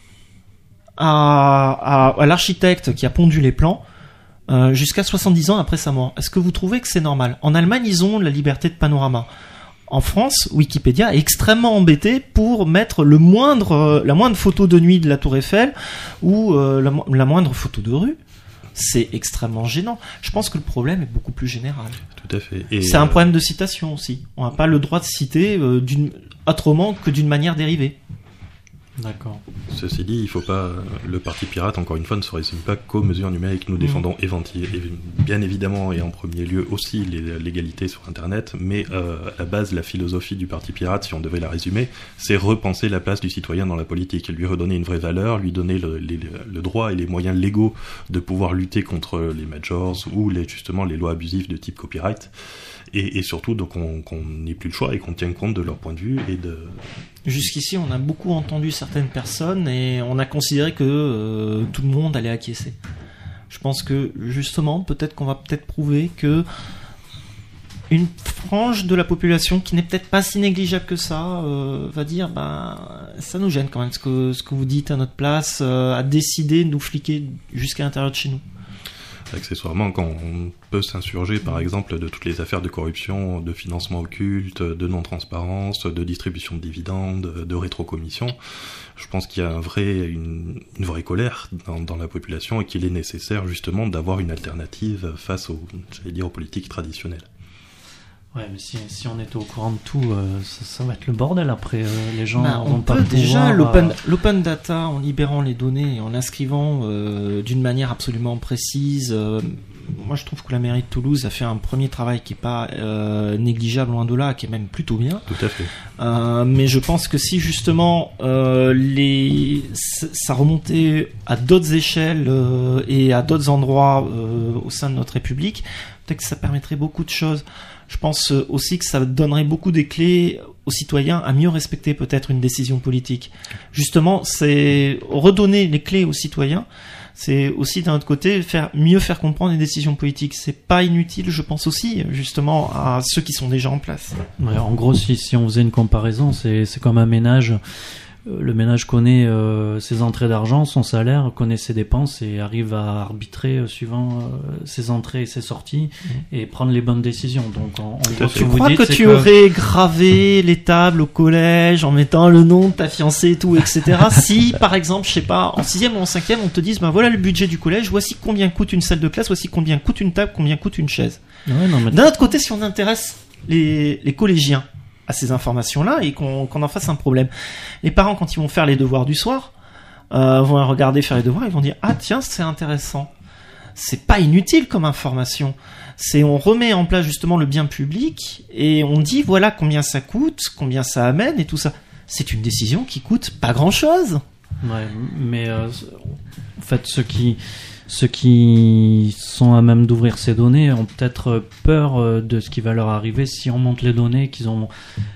à, à, à l'architecte qui a pondu les plans. Euh, jusqu'à soixante-dix ans après sa mort. Est-ce que vous trouvez que c'est normal ? En Allemagne, ils ont la liberté de panorama. En France, Wikipédia est extrêmement embêté pour mettre le moindre, euh, la moindre photo de nuit de la Tour Eiffel ou euh, la, mo- la moindre photo de rue. C'est extrêmement gênant. Je pense que le problème est beaucoup plus général. Tout à fait. Et, C'est un euh, problème de citation aussi. On n'a pas le droit de citer euh, d'une, autrement que d'une manière dérivée. D'accord. Ceci dit, il faut pas. Le parti pirate, encore une fois, ne se résume pas qu'aux mesures numériques. Nous défendons éventi- évi- bien évidemment et en premier lieu aussi les- l'égalité sur Internet, mais euh, à la base, la philosophie du parti pirate, si on devait la résumer, c'est repenser la place du citoyen dans la politique, lui redonner une vraie valeur, lui donner le, les- le droit et les moyens légaux de pouvoir lutter contre les majors ou les, justement les lois abusives de type copyright. Et, et surtout, donc, on- qu'on n'ait plus le choix et qu'on tienne compte de leur point de vue et de. Jusqu'ici, on a beaucoup entendu certaines personnes et on a considéré que euh, tout le monde allait acquiescer. Je pense que justement, peut-être qu'on va peut-être prouver que une frange de la population qui n'est peut-être pas si négligeable que ça euh, va dire, ben, ça nous gêne quand même ce que ce que vous dites à notre place, euh, à décider de nous fliquer jusqu'à l'intérieur de chez nous. Accessoirement, quand on peut s'insurger, par exemple, de toutes les affaires de corruption, de financement occulte, de non-transparence, de distribution de dividendes, de rétrocommission, je pense qu'il y a un vrai, une, une vraie colère dans, dans la population et qu'il est nécessaire justement d'avoir une alternative face aux, j'allais dire, aux politiques traditionnelles. Ouais, mais si, si on était au courant de tout, euh, ça, ça va être le bordel après. euh, les gens Ben, vont on pas peut déjà pouvoir, l'open, euh, l'open data en libérant les données et en l'inscrivant euh, d'une manière absolument précise. euh, moi, je trouve que la mairie de Toulouse a fait un premier travail qui est pas euh, négligeable loin de là, qui est même plutôt bien. Tout à fait. Euh, mais je pense que si justement euh, les c- ça remontait à d'autres échelles euh, et à d'autres endroits euh, au sein de notre République, peut-être que ça permettrait beaucoup de choses. Je pense euh, aussi que ça donnerait beaucoup des clés aux citoyens à mieux respecter peut-être une décision politique. Justement, c'est redonner les clés aux citoyens, c'est aussi d'un autre côté faire mieux faire comprendre les décisions politiques. C'est pas inutile, je pense aussi, justement, à ceux qui sont déjà en place. Ouais, en gros, si, si on faisait une comparaison, c'est, c'est comme un ménage. Le ménage connaît euh, ses entrées d'argent, son salaire, connaît ses dépenses et arrive à arbitrer euh, suivant euh, ses entrées et ses sorties mmh. et prendre les bonnes décisions. Donc, en, en gros, tu crois que tu que... aurais gravé les tables au collège en mettant le nom de ta fiancée et tout, et cetera. Si, par exemple, je sais pas, en sixième ou en cinquième, on te dise, ben voilà le budget du collège, voici combien coûte une salle de classe, voici combien coûte une table, combien coûte une chaise. Ouais, non, mais... D'un autre côté, si on intéresse les, les collégiens à ces informations-là et qu'on, qu'on en fasse un problème. Les parents, quand ils vont faire les devoirs du soir, euh, vont regarder faire les devoirs, ils vont dire « Ah tiens, c'est intéressant ». C'est pas inutile comme information. C'est on remet en place justement le bien public et on dit voilà combien ça coûte, combien ça amène et tout ça. C'est une décision qui coûte pas grand-chose. Ouais, mais euh, en fait, ceux qui... Ceux qui sont à même d'ouvrir ces données ont peut-être peur de ce qui va leur arriver si on monte les données, qu'ils ont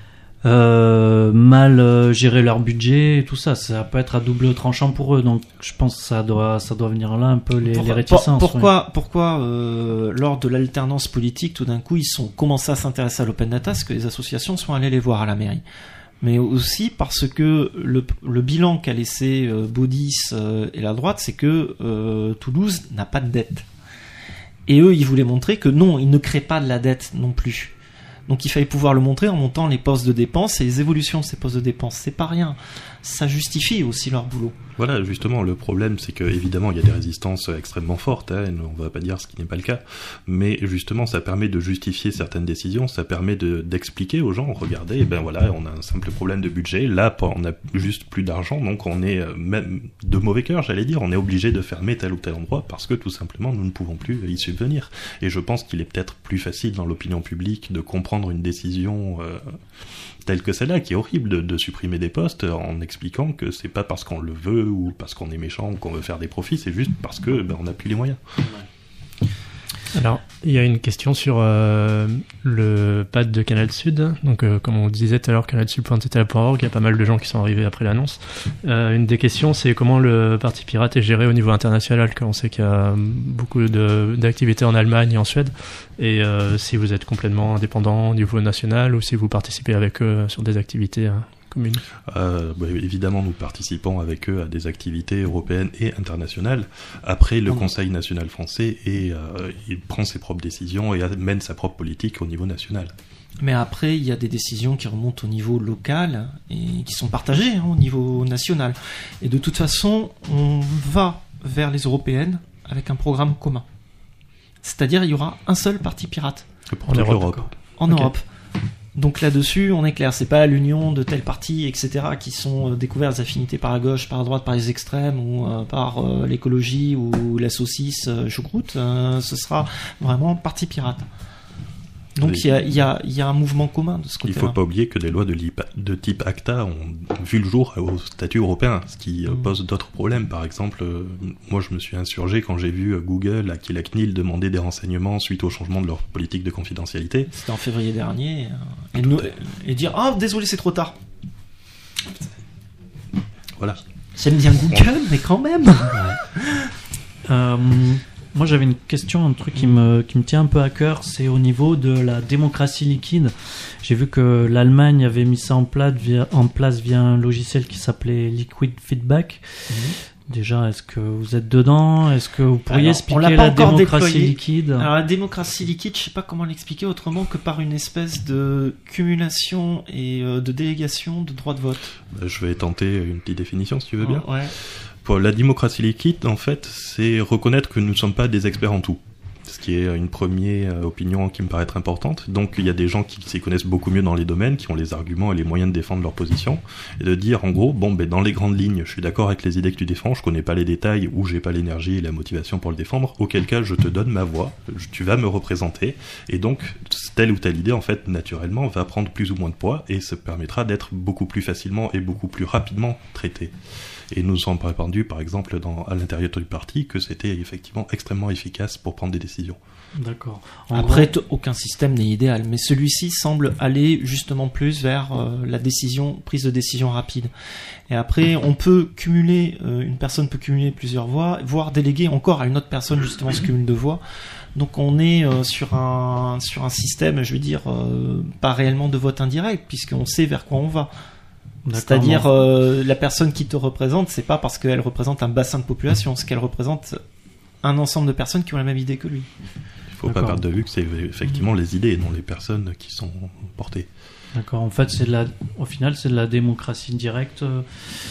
euh, mal géré leur budget et tout ça. Ça peut être à double tranchant pour eux. Donc je pense que ça doit, ça doit venir là un peu les, pour, les réticences. Pour, pourquoi, ouais. pourquoi euh, lors de l'alternance politique, tout d'un coup, ils sont commencé à s'intéresser à l'open data, parce que les associations sont allées les voir à la mairie. Mais aussi parce que le, le bilan qu'a laissé euh, Baudis euh, et la droite, c'est que euh, Toulouse n'a pas de dette. Et eux, ils voulaient montrer que non, ils ne créent pas de la dette non plus. Donc il fallait pouvoir le montrer en montant les postes de dépenses et les évolutions de ces postes de dépenses. C'est pas rien. Ça justifie aussi leur boulot. Voilà, justement, le problème, c'est que évidemment, il y a des résistances extrêmement fortes, hein, on va pas dire ce qui n'est pas le cas, mais justement, ça permet de justifier certaines décisions, ça permet de, d'expliquer aux gens, regardez, eh ben voilà, on a un simple problème de budget, là, on a juste plus d'argent, donc on est même de mauvais cœur, j'allais dire, on est obligé de fermer tel ou tel endroit parce que tout simplement, nous ne pouvons plus y subvenir. Et je pense qu'il est peut-être plus facile dans l'opinion publique de comprendre une décision euh, telle que celle-là, qui est horrible de, de supprimer des postes en expliquant que c'est pas parce qu'on le veut ou parce qu'on est méchant ou qu'on veut faire des profits, c'est juste parce que ben, on n'a plus les moyens. Alors, il y a une question sur euh, le pad de Canal Sud. Donc, euh, comme on disait tout à l'heure, canal sud point t t l point org, il y a pas mal de gens qui sont arrivés après l'annonce. Euh, une des questions, c'est comment le Parti Pirate est géré au niveau international, car on sait qu'il y a beaucoup de, d'activités en Allemagne et en Suède. Et euh, si vous êtes complètement indépendant au niveau national ou si vous participez avec eux sur des activités euh, communes. Euh, bah, évidemment, nous participons avec eux à des activités européennes et internationales. Après, le Conseil national français et, euh, il prend ses propres décisions et mène sa propre politique au niveau national. Mais après, il y a des décisions qui remontent au niveau local et qui sont partagées hein, au niveau national. Et de toute façon, on va vers les européennes avec un programme commun. C'est-à-dire, il y aura un seul parti pirate. Pour en Europe. Europe. En okay. Europe. Donc là-dessus, on est clair, c'est pas l'union de tel parti, et cetera, qui sont euh, découverts des affinités par la gauche, par la droite, par les extrêmes, ou euh, par euh, l'écologie, ou la saucisse euh, choucroute, euh, ce sera vraiment parti pirate. Donc il y a, y, a, y a un mouvement commun de ce côté-là. Il ne faut pas oublier que des lois de, de type ACTA ont vu le jour au statut européen, ce qui mmh. pose d'autres problèmes. Par exemple, euh, moi je me suis insurgé quand j'ai vu Google, à qui la C N I L, demander des renseignements suite au changement de leur politique de confidentialité. C'était en février dernier. Euh, et, nous, et dire « Ah, oh, désolé, c'est trop tard ». Voilà. J'aime bien Google, mais quand même. euh... Moi, j'avais une question, un truc qui me, qui me tient un peu à cœur, c'est au niveau de la démocratie liquide. J'ai vu que l'Allemagne avait mis ça en place via, en place via un logiciel qui s'appelait Liquid Feedback. Mmh. Déjà, est-ce que vous êtes dedans ? Est-ce que vous pourriez Alors, expliquer la démocratie déployé. liquide ? Alors, la démocratie liquide, je sais pas comment l'expliquer autrement que par une espèce de cumulation et euh, de délégation de droits de vote. Je vais tenter une petite définition, si tu veux bien. Ouais. Pour la démocratie liquide, en fait, c'est reconnaître que nous ne sommes pas des experts en tout. Ce qui est une première opinion qui me paraît être importante. Donc il y a des gens qui s'y connaissent beaucoup mieux dans les domaines, qui ont les arguments et les moyens de défendre leur position, et de dire en gros, bon ben dans les grandes lignes, je suis d'accord avec les idées que tu défends, je connais pas les détails ou j'ai pas l'énergie et la motivation pour le défendre, auquel cas je te donne ma voix, tu vas me représenter, et donc telle ou telle idée en fait naturellement va prendre plus ou moins de poids et ça permettra d'être beaucoup plus facilement et beaucoup plus rapidement traitée. Et nous sommes répandus, par exemple, dans, à l'intérieur du parti, que c'était effectivement extrêmement efficace pour prendre des décisions. D'accord. En Après, gros, t- aucun système n'est idéal, mais celui-ci semble aller justement plus vers euh, la décision, prise de décision rapide. Et après, on peut cumuler, euh, une personne peut cumuler plusieurs voix, voire déléguer encore à une autre personne justement ce cumul de voix. Donc on est euh, sur un sur un système, je veux dire, euh, pas réellement de vote indirect, puisqu'on sait vers quoi on va. d'accord, C'est-à-dire, non. euh, la personne qui te représente, c'est pas parce qu'elle représente un bassin de population, c'est qu'elle représente un ensemble de personnes qui ont la même idée que lui. Il ne faut pas D'accord. perdre de vue que c'est effectivement les idées et non les personnes qui sont portées. D'accord. En fait, c'est de la, au final, c'est de la démocratie directe euh,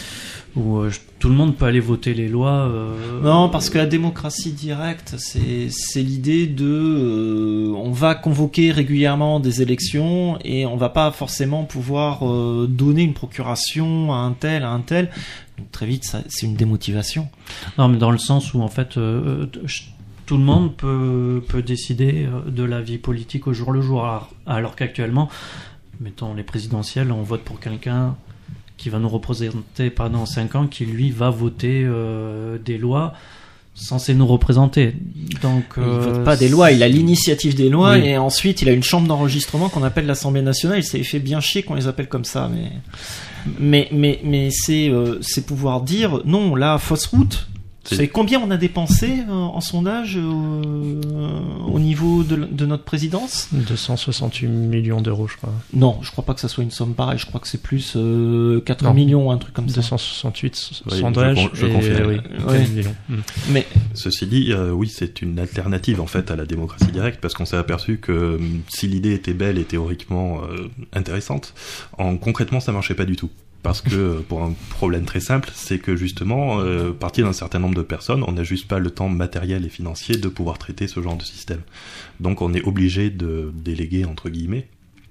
où euh, je- tout le monde peut aller voter les lois. euh, Non, parce que la démocratie directe, c'est c'est l'idée de, euh, on va convoquer régulièrement des élections et on va pas forcément pouvoir euh, donner une procuration à un tel, à un tel. Donc très vite, ça, c'est une démotivation. Non, mais dans le sens où en fait, euh, euh, je- tout le monde peut peut décider euh, de la vie politique au jour le jour, alors, alors qu'actuellement, mettons les présidentielles, on vote pour quelqu'un qui va nous représenter pendant cinq ans, qui lui va voter euh, des lois censées nous représenter. Donc, Il euh, vote pas des lois, il a l'initiative des lois Oui. et ensuite il a une chambre d'enregistrement qu'on appelle l'Assemblée nationale. Il s'est fait bien chier qu'on les appelle comme ça, mais mais mais mais c'est euh, c'est pouvoir dire non, là fausse route. C'est- C'est combien on a dépensé euh, en sondage euh, au niveau de, de notre présidence? deux cent soixante-huit millions d'euros, je crois. Non, je crois pas que ça soit une somme pareille. Je crois que c'est plus euh, quatre Non. millions ou un truc comme ça. deux cent soixante-huit Oui, sondages. je con- je et, confirme. oui, Ouais. quatre millions. Mm. Mais Ceci dit, euh, oui, c'est une alternative en fait à la démocratie directe parce qu'on s'est aperçu que euh, si l'idée était belle et théoriquement euh, intéressante, en concrètement ça marchait pas du tout. Parce que euh, pour un problème très simple, c'est que justement, euh, partir d'un certain nombre de personnes, on n'a juste pas le temps matériel et financier de pouvoir traiter ce genre de système. Donc on est obligé de déléguer entre guillemets.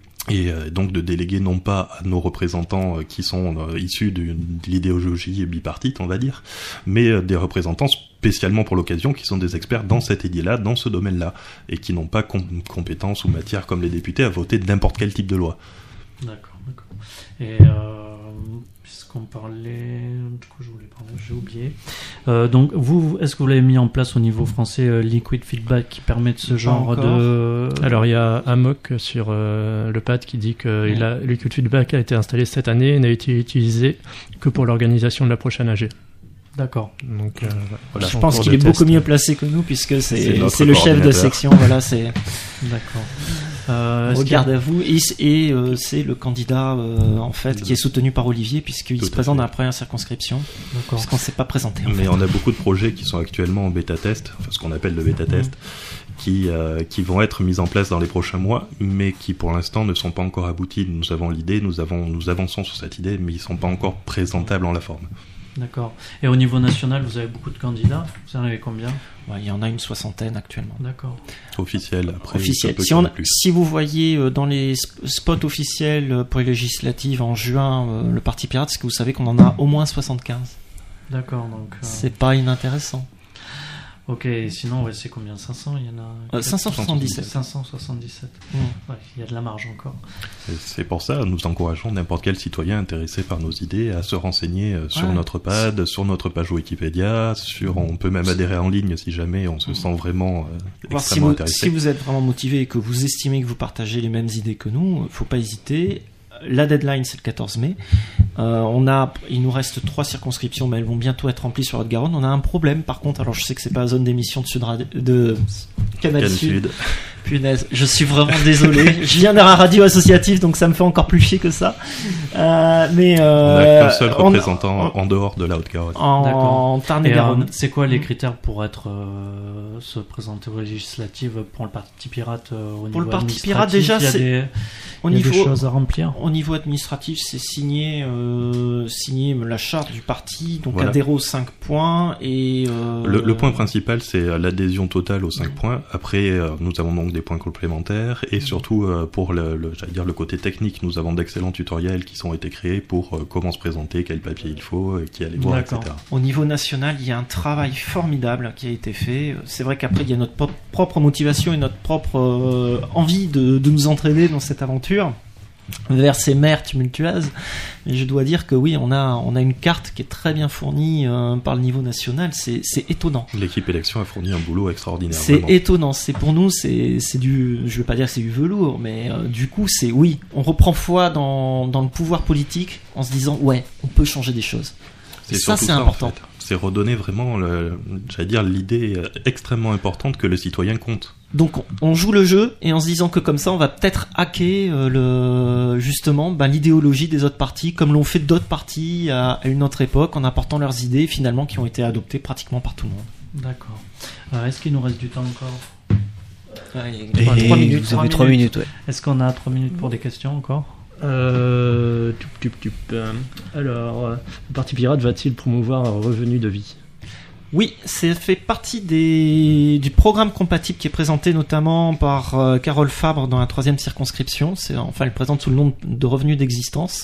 Et euh, donc de déléguer non pas à nos représentants euh, qui sont euh, issus d'une- de l'idéologie bipartite, on va dire, mais euh, des représentants spécialement pour l'occasion qui sont des experts dans cette idée-là, dans ce domaine-là, et qui n'ont pas com- compétence ou matière comme les députés à voter n'importe quel type de loi. D'accord, d'accord. Et euh, puisqu'on parlait, du coup, je voulais parler, j'ai oublié. Euh, donc, vous, est-ce que vous l'avez mis en place au niveau français, euh, Liquid Feedback, qui permet de ce Pas genre encore. de. Alors il y a Amok sur euh, le pad qui dit que Ouais. il a, Liquid Feedback a été installé cette année et n'a été utilisé que pour l'organisation de la prochaine A G. D'accord. Donc, euh, Voilà. ils je sont en pense cours qu'il de est beaucoup test. mieux placé que nous puisque C'est c'est notre c'est le chef de coordinateur. section. Voilà, c'est. D'accord. Euh, est-ce qu'il y a- Regarde à vous et, et, euh, c'est le candidat euh, en fait qui est soutenu par Olivier puisqu'il Tout se à présente fait. dans la première circonscription D'accord. parce qu'on s'est pas présenté. En Mais fait. on a beaucoup de projets qui sont actuellement en bêta-test, enfin ce qu'on appelle le bêta-test, qui, euh, qui vont être mis en place dans les prochains mois, mais qui pour l'instant ne sont pas encore aboutis. Nous avons l'idée, nous, avons, nous avançons sur cette idée, mais ils ne sont pas encore présentables en la forme. D'accord. Et au niveau national, vous avez beaucoup de candidats. Vous en avez combien? Ouais, il y en a une soixantaine actuellement. D'accord. Officiel, après, Officiel. ça peut Si, qu'il y en on, ait plus. si vous voyez euh, dans les sp- spots officiels euh, pour les législatives en juin euh, le Parti Pirate, c'est que vous savez qu'on en a au moins soixante-quinze. D'accord. Donc. euh, C'est pas inintéressant. Ok. Sinon, ouais, c'est combien? cinq cents. Il y en a. Euh, cinq cent soixante-dix-sept. cinq cent soixante-dix-sept. Mm. Ouais, il y a de la marge encore. Et c'est pour ça, nous encourageons n'importe quel citoyen intéressé par nos idées à se renseigner euh, sur Ouais. notre pad, sur notre page Wikipédia, sur, on peut même adhérer en ligne si jamais on se sent vraiment euh, Voir si extrêmement vous, intéressé. si vous êtes vraiment motivé et que vous estimez que vous partagez les mêmes idées que nous, faut pas hésiter. La deadline c'est le quatorze mai. Euh, on a, il nous reste trois circonscriptions, mais elles vont bientôt être remplies sur Haute-Garonne. On a un problème, par contre. Alors je sais que c'est pas la zone d'émission de Sud Radio- de Canal Canal Sud. Sud. Punaise, je suis vraiment désolé. Je viens d'un radio associatif, donc ça me fait encore plus chier que ça. Euh, mais On euh, n'a qu'un seul on- représentant en dehors de la Haute-Garonne. en D'accord. Tarn-et-Garonne. Et, euh, c'est quoi les critères pour être euh, se présenter aux législatives pour le Parti Pirate euh, au Pour le niveau Parti administratif, Pirate, déjà, il y a c'est- des, Au il y a des niveau, choses à remplir. au niveau administratif, c'est signer, euh, signer la charte du parti, donc Voilà. adhérer aux cinq points et. euh, Le, le point principal, c'est euh, l'adhésion totale aux cinq points. Après, euh, nous avons donc des points complémentaires et surtout euh, pour le, le, j'allais dire le côté technique, nous avons d'excellents tutoriels qui sont été créés pour euh, comment se présenter, quel papier il faut, euh, qui aller voir, et D'accord. cetera. Au niveau national, il y a un travail formidable qui a été fait. C'est vrai qu'après, il y a notre pop- propre motivation et notre propre euh, envie de, de nous entraîner dans cette aventure. vers ces mers tumultueuses. Mais je dois dire que oui, on a, on a une carte qui est très bien fournie euh, par le niveau national. C'est, c'est étonnant. L'équipe élection a fourni un boulot extraordinaire. C'est vraiment. étonnant. C'est pour nous, c'est, c'est du, je veux pas dire que c'est du velours, mais euh, du coup, c'est oui, on reprend foi dans, dans le pouvoir politique en se disant ouais, on peut changer des choses. C'est ça, surtout c'est ça, important. En fait. C'est redonner vraiment, le, j'allais dire, l'idée extrêmement importante que le citoyen compte. Donc on joue le jeu et en se disant que comme ça on va peut-être hacker euh, le justement bah, l'idéologie des autres partis comme l'ont fait d'autres partis à, à une autre époque en apportant leurs idées finalement qui ont été adoptées pratiquement par tout le monde. D'accord. Euh, est-ce qu'il nous reste du temps encore? Ouais, Et trois minutes. vous avez trois minutes, ouais. Est-ce qu'on a trois minutes pour des questions encore? Euh, tup, tup, tup. Euh, Alors, euh, le Parti Pirate va-t-il promouvoir un revenu de vie? Oui, c'est fait partie des, du programme compatible qui est présenté notamment par euh, Carole Fabre dans la troisième circonscription. C'est, enfin, elle présente sous le nom de revenu d'existence.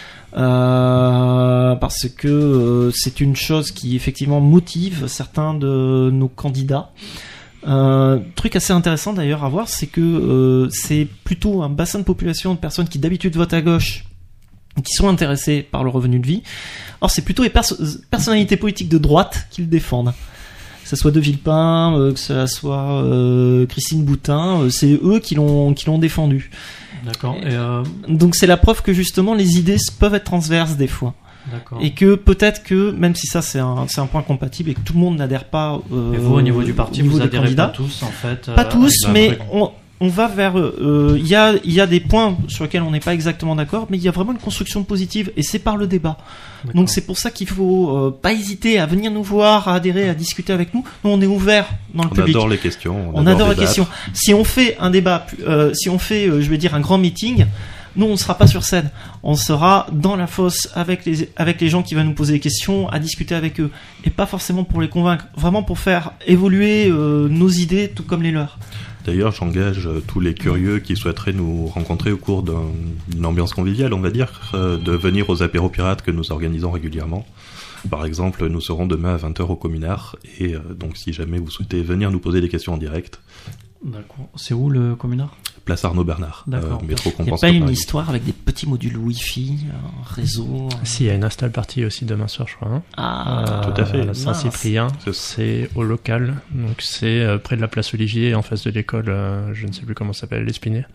Euh, parce que euh, c'est une chose qui effectivement motive certains de nos candidats. Un euh, truc assez intéressant d'ailleurs à voir, c'est que euh, c'est plutôt un bassin de population de personnes qui d'habitude votent à gauche, qui sont intéressés par le revenu de vie. Or, c'est plutôt les perso- personnalités politiques de droite qui le défendent. Que ce soit De Villepin, euh, que ce soit euh, Christine Boutin, euh, c'est eux qui l'ont qui l'ont défendu. D'accord. Et euh, Donc c'est la preuve que justement les idées peuvent être transverses des fois. d'accord. Et que peut-être que, même si ça c'est un, c'est un point compatible et que tout le monde n'adhère pas euh, Et vous, au niveau du parti, au niveau vous des adhérez candidats, pas tous, en fait. pas euh, tous, à un mais truc. on, on va vers... euh, Il y, a, il y a des points sur lesquels on n'est pas exactement d'accord, mais il y a vraiment une construction positive, et c'est par le débat. D'accord. Donc c'est pour ça qu'il faut euh, pas hésiter à venir nous voir, à adhérer, à discuter avec nous. Nous, on est ouvert dans le On public. adore les questions. On adore la débattre. question. Si on fait un débat, euh, si on fait, euh, je vais dire, un grand meeting, nous, on ne sera pas sur scène. On sera dans la fosse avec les, avec les gens qui vont nous poser des questions, à discuter avec eux. Et pas forcément pour les convaincre, vraiment pour faire évoluer euh, nos idées, tout comme les leurs. D'ailleurs, j'engage euh, tous les curieux qui souhaiteraient nous rencontrer au cours d'un- d'une ambiance conviviale, on va dire, euh, de venir aux apéros pirates que nous organisons régulièrement. Par exemple, nous serons demain à vingt heures au Communard, et euh, donc si jamais vous souhaitez venir nous poser des questions en direct, D'accord. C'est où le communard? place Arnaud Bernard, D'accord. métro Il n'y a Compense pas de une Paris. histoire avec des petits modules Wi-Fi, un réseau. un- Si, il y a une install party aussi demain soir, je crois. Hein. Ah, tout à fait. À Saint-Cyprien, C'est- c'est au local, donc c'est euh, près de la place Olivier, en face de l'école, euh, je ne sais plus comment ça s'appelle, l'Espinay.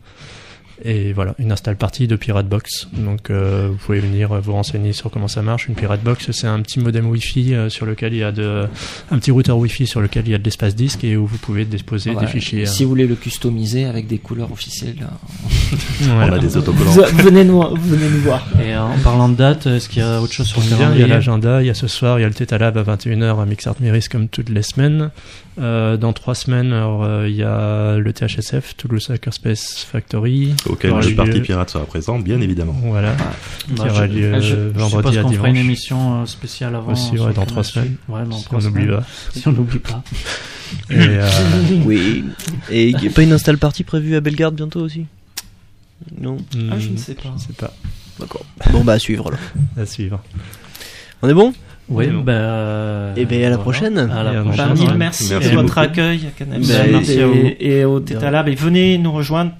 Et voilà, une install party de Pirate Box. Donc euh, vous pouvez venir vous renseigner sur comment ça marche. Une Pirate Box, c'est un petit modem Wi-Fi euh, sur lequel il y a de, un petit routeur Wi-Fi sur lequel il y a de l'espace disque et où vous pouvez déposer voilà. des fichiers. Si vous voulez le customiser avec des couleurs officielles, euh, On voilà. a des autocollants. vous- venez nous, venez nous voir. Et euh, en parlant de date, est-ce qu'il y a autre chose sur le Bien, il y a calendrier? l'agenda, il y a ce soir, il y a le Theta Lab à vingt et une heures à Mixart Meris comme toutes les semaines. Euh, dans trois semaines, alors, euh, il y a le T H S F, Toulouse Hackerspace Factory. Auquel Aura le lieu- Parti Pirate sera présent, bien évidemment. Voilà, qui Bah, aura je- lieu je- je euh, Je vendredi suppose à qu'on fera une dimanche. émission euh, spéciale avant. Aussi, sur ouais, le dans Canal trois Sud. semaines. Ouais, dans Si trois on n'oublie semaines. pas. Si on n'oublie pas. Et, euh, Oui. Et il n'y a pas une install party prévue à Bellegarde bientôt aussi? Non. Ah, je ne hmm, sais pas. Je sais pas. D'accord. Bon, bah à suivre là. À suivre. On est bon? Oui, Bon. bah. euh, Eh ben, à la voilà. prochaine. À la Et à prochaine. Bah, mille ouais. merci, Merci de votre beaucoup. accueil à Canal Ben, Sud merci à vous. et, et au Theta Lab. Et venez nous rejoindre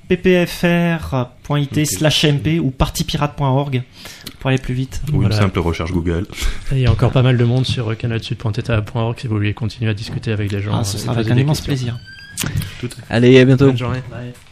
ppfr.it slash mp ou partypirate point org pour aller plus vite. Ou Voilà. une simple recherche Google. Et il y a encore pas mal de monde sur canal sud point theta point org si vous voulez continuer à discuter avec des gens. Ah, ce euh, sera et avec poser un des immense questions. plaisir. Tout à fait. Allez, à bientôt. Bonne journée. Bye.